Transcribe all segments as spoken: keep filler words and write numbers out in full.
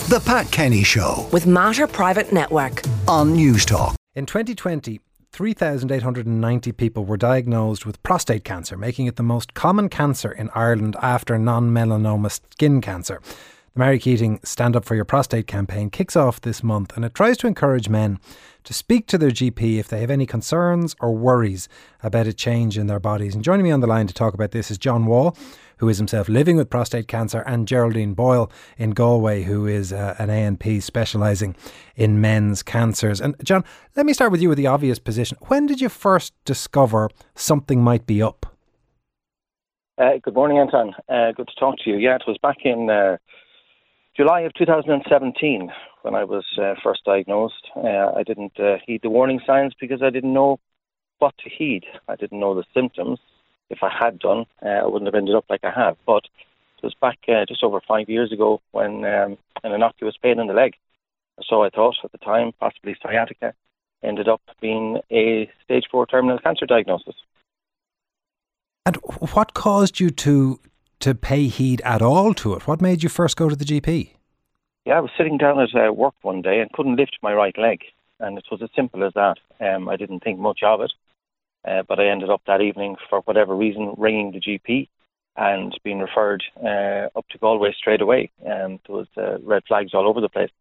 The Pat Kenny Show with Mater Private Network on Newstalk. In twenty twenty, three thousand eight hundred ninety people were diagnosed with prostate cancer, making it the most common cancer in Ireland after non-melanoma skin cancer. The Mary Keating Stand Up For Your Prostate campaign kicks off this month, and it tries to encourage men to speak to their G P if they have any concerns or worries about a change in their bodies. And joining me on the line to talk about this is John Wall, who is himself living with prostate cancer, and Geraldine Boyle in Galway, who is uh, an A N P specialising in men's cancers. And John, let me start with you with the obvious position. When did you first discover something might be up? Uh, good morning, Anton. Uh, good to talk to you. Yeah, it was back in uh, July of two thousand seventeen when I was uh, first diagnosed. Uh, I didn't uh, heed the warning signs because I didn't know what to heed. I didn't know the symptoms. If I had done, uh, I wouldn't have ended up like I have. But it was back uh, just over five years ago when um, an innocuous pain in the leg, so I thought at the time, possibly sciatica, ended up being a stage four terminal cancer diagnosis. And what caused you to to pay heed at all to it? What made you first go to the G P? Yeah, I was sitting down at uh, work one day and couldn't lift my right leg. And it was as simple as that. Um, I didn't think much of it. Uh, but I ended up that evening, for whatever reason, ringing the G P and being referred uh, up to Galway straight away. Um, there was uh, red flags all over the place.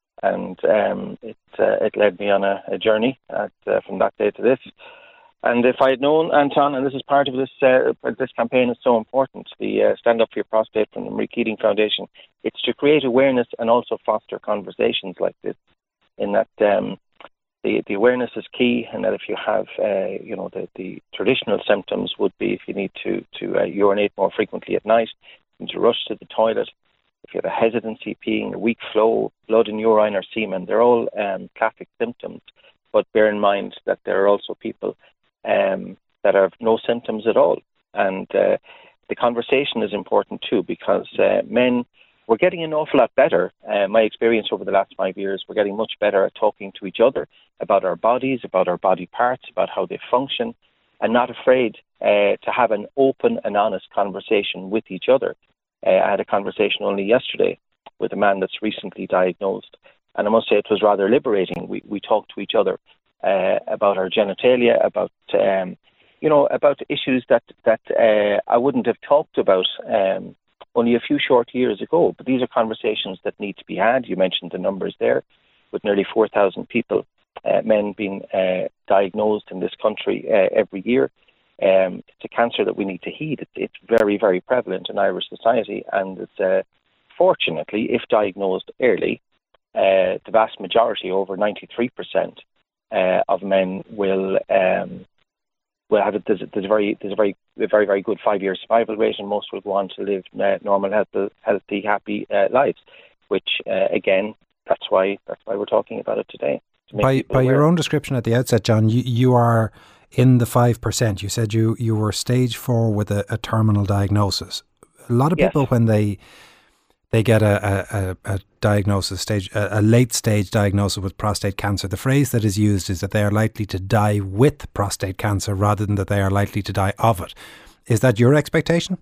And um, it uh, it led me on a, a journey at, uh, from that day to this. And if I had known, Anton, and this is part of this uh, this campaign is so important, the uh, Stand Up For Your Prostate from the Mary Keating Foundation, it's to create awareness and also foster conversations like this, in that um, the, the awareness is key, and that if you have, uh, you know, the, the traditional symptoms would be if you need to, to uh, urinate more frequently at night, you need to rush to the toilet, if you have a hesitancy peeing, a weak flow, blood in urine or semen, they're all um, classic symptoms. But bear in mind that there are also people Um, that have no symptoms at all. And uh, the conversation is important too, because uh, men, we're getting an awful lot better. Uh, my experience over the last five years, we're getting much better at talking to each other about our bodies, about our body parts, about how they function, and not afraid uh, to have an open and honest conversation with each other. Uh, I had a conversation only yesterday with a man that's recently diagnosed, and I must say it was rather liberating. We, we talked to each other Uh, about our genitalia, about um, you know, about issues that that uh, I wouldn't have talked about um, only a few short years ago. But these are conversations that need to be had. You mentioned the numbers there, with nearly four thousand people, uh, men being uh, diagnosed in this country uh, every year. Um, it's a cancer that we need to heed. It's, it's very, very prevalent in Irish society, and it's uh, fortunately, if diagnosed early, uh, the vast majority, over ninety-three percent. Uh, of men will um, will have a, there's, a, there's a very there's a very a very very good five year survival rate, and most will go on to live uh, normal, healthy, healthy happy uh, lives. Which uh, again, that's why that's why we're talking about it today. By by your own description at the outset, John, you, you are in the five percent. You said you you were stage four with a, a terminal diagnosis. A lot of Yes. people, when they they get a, a, a diagnosis stage, a, a late stage diagnosis with prostate cancer, the phrase that is used is that they are likely to die with prostate cancer rather than that they are likely to die of it. Is that your expectation?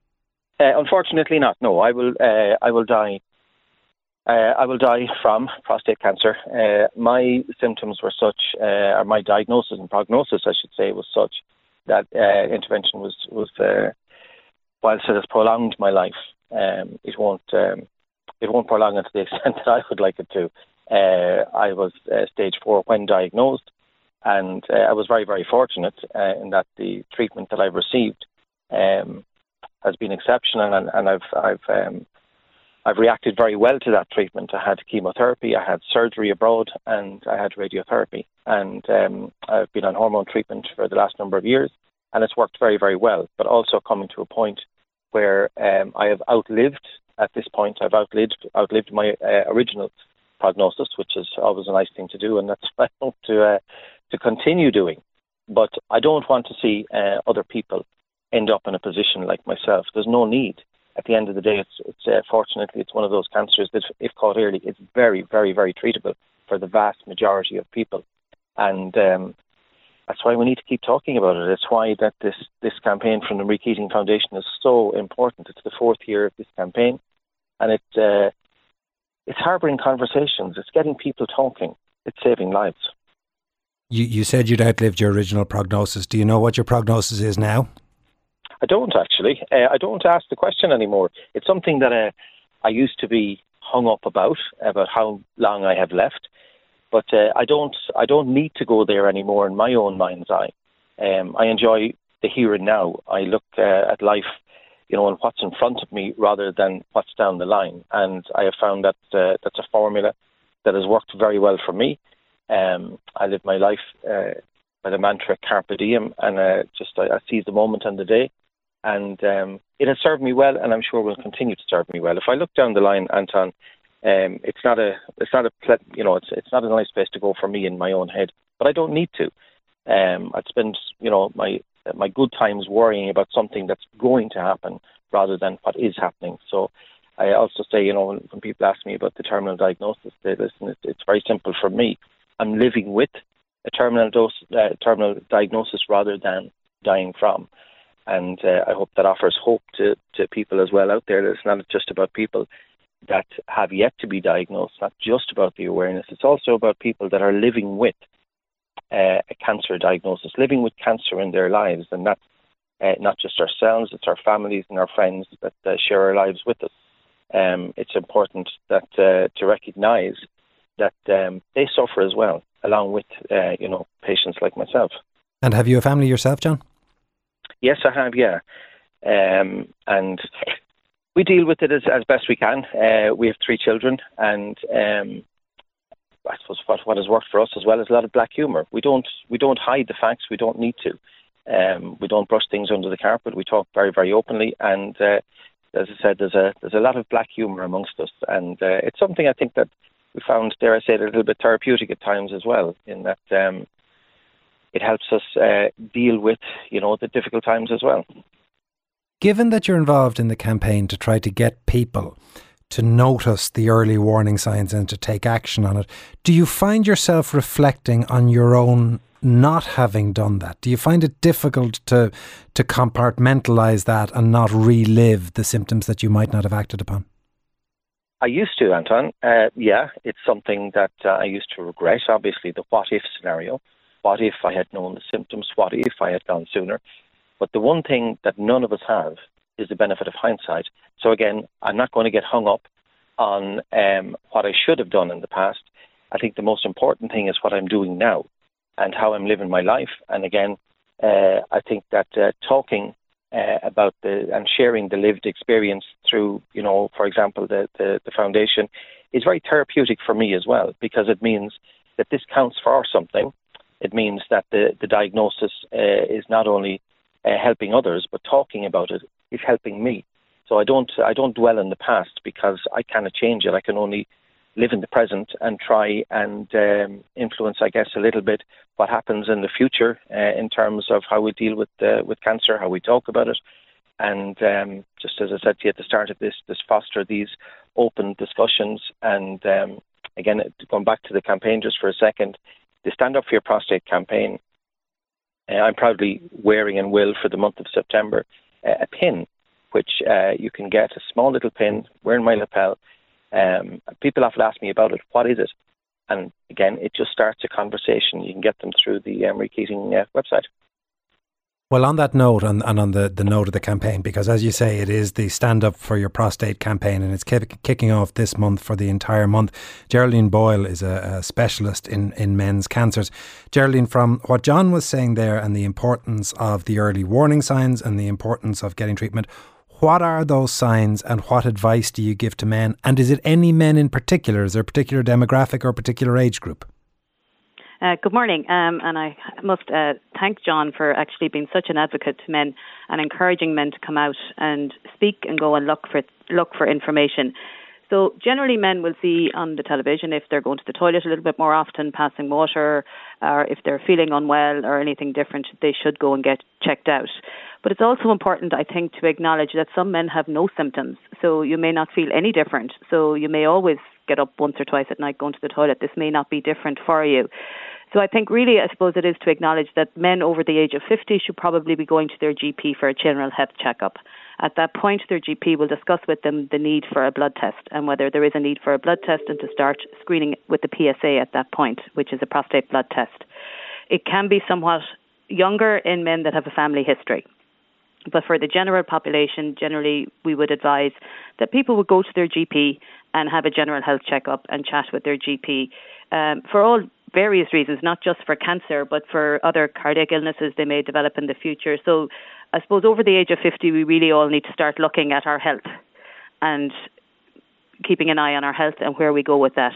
Uh, unfortunately not. No, I will uh, I will die uh, I will die from prostate cancer. Uh, my symptoms were such, uh, or my diagnosis and prognosis, I should say, was such that uh, intervention was, was uh, whilst it has prolonged my life, Um, it won't um, it won't prolong it to the extent that I would like it to. Uh, I was uh, stage four when diagnosed, and uh, I was very, very fortunate uh, in that the treatment that I've received um, has been exceptional, and, and I've I've um, I've reacted very well to that treatment. I had chemotherapy, I had surgery abroad, and I had radiotherapy, and um, I've been on hormone treatment for the last number of years, and it's worked very, very well. But also coming to a point where um, I have outlived, at this point, I've outlived outlived my uh, original prognosis, which is always a nice thing to do, and that's what I hope to, uh, to continue doing. But I don't want to see uh, other people end up in a position like myself. There's no need. At the end of the day, it's, it's uh, fortunately, it's one of those cancers that, if caught early, it's very, very, very treatable for the vast majority of people. And um, that's why we need to keep talking about it. It's why that this, this campaign from the Mary Keating Foundation is so important. It's the fourth year of this campaign, and it uh, it's harbouring conversations. It's getting people talking. It's saving lives. You, you said you'd outlived your original prognosis. Do you know what your prognosis is now? I don't actually. Uh, I don't ask the question anymore. It's something that uh, I used to be hung up about, about how long I have left. But uh, I don't I don't need to go there anymore in my own mind's eye. Um, I enjoy the here and now. I look uh, at life, you know, and what's in front of me rather than what's down the line. And I have found that uh, that's a formula that has worked very well for me. Um, I live my life uh, by the mantra carpe diem, and uh, just I, I seize the moment and the day. And um, it has served me well, and I'm sure will continue to serve me well. If I look down the line, Anton, um, it's not a, it's not a, you know, it's it's not a nice place to go for me in my own head. But I don't need to. Um, I'd spend, you know, my my good times worrying about something that's going to happen rather than what is happening. So I also say, you know, when, when people ask me about the terminal diagnosis, they listen. It's, it's very simple for me. I'm living with a terminal dose, uh, terminal diagnosis rather than dying from. And uh, I hope that offers hope to, to people as well out there. That it's not just about people that have yet to be diagnosed, not just about the awareness. It's also about people that are living with uh, a cancer diagnosis, living with cancer in their lives. And that's uh, not just ourselves, it's our families and our friends that uh, share our lives with us. Um, it's important that uh, to recognise that um, they suffer as well, along with, uh, you know, patients like myself. And have you a family yourself, John? Yes, I have, yeah. Um, and we deal with it as, as best we can. Uh, we have three children, and um, I suppose what, what has worked for us as well is a lot of black humour. We don't we don't hide the facts. We don't need to. Um, we don't brush things under the carpet. We talk very, very openly, and uh, as I said, there's a there's a lot of black humour amongst us, and uh, it's something I think that we found, dare I say, it, a little bit therapeutic at times as well, in that um, it helps us uh, deal with, you know, the difficult times as well. Given that you're involved in the campaign to try to get people to notice the early warning signs and to take action on it, do you find yourself reflecting on your own not having done that? Do you find it difficult to to compartmentalise that and not relive the symptoms that you might not have acted upon? I used to, Anton. Uh, yeah, it's something that uh, I used to regret, obviously, the what-if scenario. What if I had known the symptoms? What if I had gone sooner? But the one thing that none of us have is the benefit of hindsight. So again, I'm not going to get hung up on um, what I should have done in the past. I think the most important thing is what I'm doing now and how I'm living my life. And again, uh, I think that uh, talking uh, about the and sharing the lived experience through, you know, for example, the, the, the foundation is very therapeutic for me as well, because it means that this counts for something. It means that the, the diagnosis uh, is not only uh, helping others, but talking about it is helping me. So I don't I don't dwell in the past, because I cannot change it. I can only live in the present and try and um, influence, I guess, a little bit what happens in the future uh, in terms of how we deal with uh, with cancer, how we talk about it. And um, just as I said to you at the start of this, this foster these open discussions. And um, again, going back to the campaign just for a second, the Stand Up for Your Prostate campaign, uh, I'm proudly wearing and will for the month of September uh, a pin, which uh, you can get, a small little pin, wearing my lapel. Um, people often ask me about it. What is it? And again, it just starts a conversation. You can get them through the Emery Keating uh, website. Well, on that note, and, and on the, the note of the campaign, because as you say, it is the Stand Up for Your Prostate campaign, and it's kick, kicking off this month for the entire month. Geraldine Boyle is a, a specialist in, in men's cancers. Geraldine, from what John was saying there and the importance of the early warning signs and the importance of getting treatment, what are those signs and what advice do you give to men? And is it any men in particular? Is there a particular demographic or a particular age group? Uh, good morning, um, and I must uh, thank John for actually being such an advocate to men and encouraging men to come out and speak and go and look for look for information. So generally men will see on the television if they're going to the toilet a little bit more often, passing water, or if they're feeling unwell or anything different, they should go and get checked out. But it's also important, I think, to acknowledge that some men have no symptoms, so you may not feel any different. So you may always get up once or twice at night going to the toilet. This may not be different for you. So I think really, I suppose it is to acknowledge that men over the age of fifty should probably be going to their G P for a general health checkup. At that point, their G P will discuss with them the need for a blood test and whether there is a need for a blood test, and to start screening with the P S A at that point, which is a prostate blood test. It can be somewhat younger in men that have a family history. But for the general population, generally we would advise that people would go to their G P and have a general health checkup and chat with their G P um, for all various reasons, not just for cancer, but for other cardiac illnesses they may develop in the future. So I suppose over the age of fifty, we really all need to start looking at our health and keeping an eye on our health and where we go with that.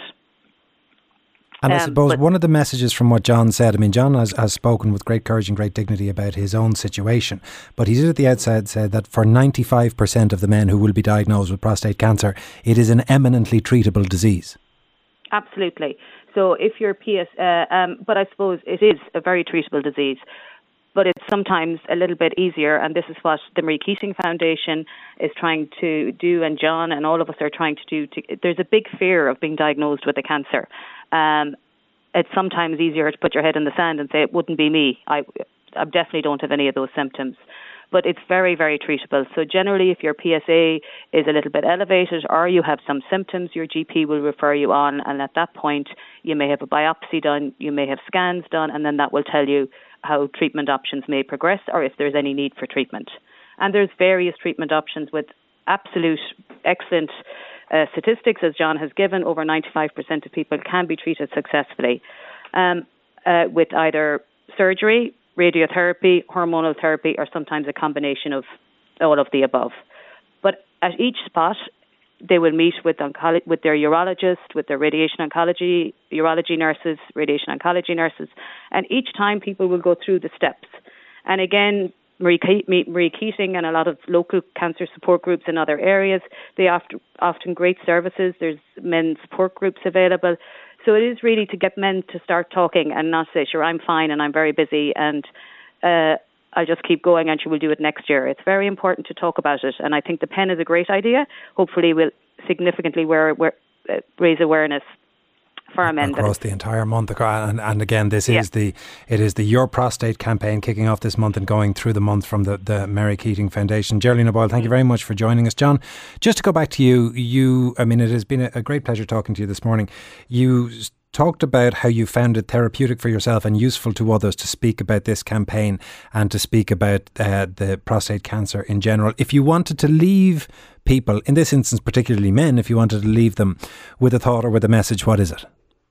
And I Um, suppose but- one of the messages from what John said, I mean, John has, has spoken with great courage and great dignity about his own situation, but he did at the outset said that for ninety-five percent of the men who will be diagnosed with prostate cancer, it is an eminently treatable disease. Absolutely. So if you're P S, uh, um, but I suppose it is a very treatable disease, but it's sometimes a little bit easier, and this is what the Marie Keating Foundation is trying to do, and John and all of us are trying to do. To, there's a big fear of being diagnosed with a cancer. Um, it's sometimes easier to put your head in the sand and say, it wouldn't be me. I, I definitely don't have any of those symptoms. But it's very, very treatable. So generally, if your P S A is a little bit elevated or you have some symptoms, your G P will refer you on. And at that point, you may have a biopsy done, you may have scans done, and then that will tell you how treatment options may progress or if there's any need for treatment. And there's various treatment options with absolute excellent uh, statistics, as John has given. Over ninety-five percent of people can be treated successfully um, uh, with either surgery, radiotherapy, hormonal therapy, or sometimes a combination of all of the above. But at each spot, they will meet with onco- with their urologist, with their radiation oncology, urology nurses, radiation oncology nurses, and each time people will go through the steps. And again, Marie, Ke- Marie Keating and a lot of local cancer support groups in other areas, they often often great services. There's men's support groups available. So it is really to get men to start talking and not say, sure, I'm fine and I'm very busy and uh, I'll just keep going and she will do it next year. It's very important to talk about it. And I think the pen is a great idea. Hopefully we'll significantly wear, wear, uh, raise awareness for our men. Across the entire month. And, and again, this Yeah. is the it is the Your Prostate campaign kicking off this month and going through the month from the, the Marie Keating Foundation. Geraldine O'Boyle, thank you very much for joining us. John, just to go back to you, you, I mean, it has been a, a great pleasure talking to you this morning. You talked about how you found it therapeutic for yourself and useful to others to speak about this campaign and to speak about uh, the prostate cancer in general. If you wanted to leave people, in this instance particularly men, if you wanted to leave them with a thought or with a message, what is it?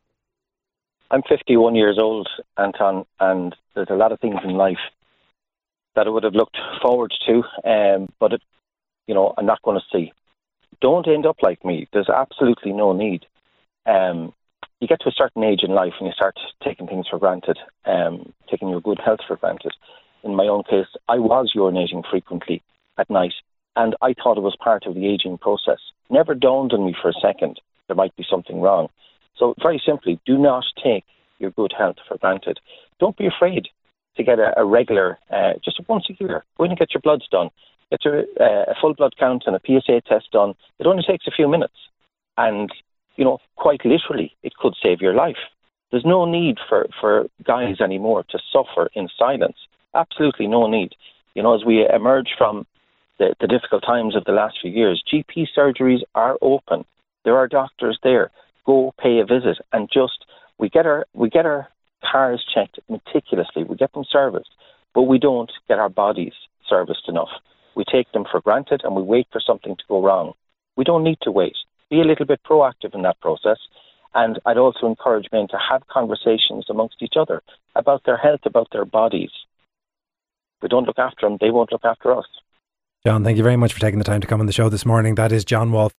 I'm fifty-one years old, Anton, and there's a lot of things in life that I would have looked forward to, um, but, it, you know, I'm not going to see. Don't end up like me. There's absolutely no need. Um, you get to a certain age in life and you start taking things for granted, um, taking your good health for granted. In my own case, I was urinating frequently at night, and I thought it was part of the ageing process. Never dawned on me for a second there might be something wrong. So very simply, do not take your good health for granted. Don't be afraid to get a, a regular, uh, just once a year, go in and get your bloods done. Get your, uh, a full blood count and a P S A test done. It only takes a few minutes. And, you know, quite literally, it could save your life. There's no need for, for guys anymore to suffer in silence. Absolutely no need. You know, as we emerge from the, the difficult times of the last few years, G P surgeries are open. There are doctors there. Go pay a visit and just, we get our we get our cars checked meticulously. We get them serviced, but we don't get our bodies serviced enough. We take them for granted and we wait for something to go wrong. We don't need to wait. Be a little bit proactive in that process. And I'd also encourage men to have conversations amongst each other about their health, about their bodies. If we don't look after them, they won't look after us. John, thank you very much for taking the time to come on the show this morning. That is John Wall.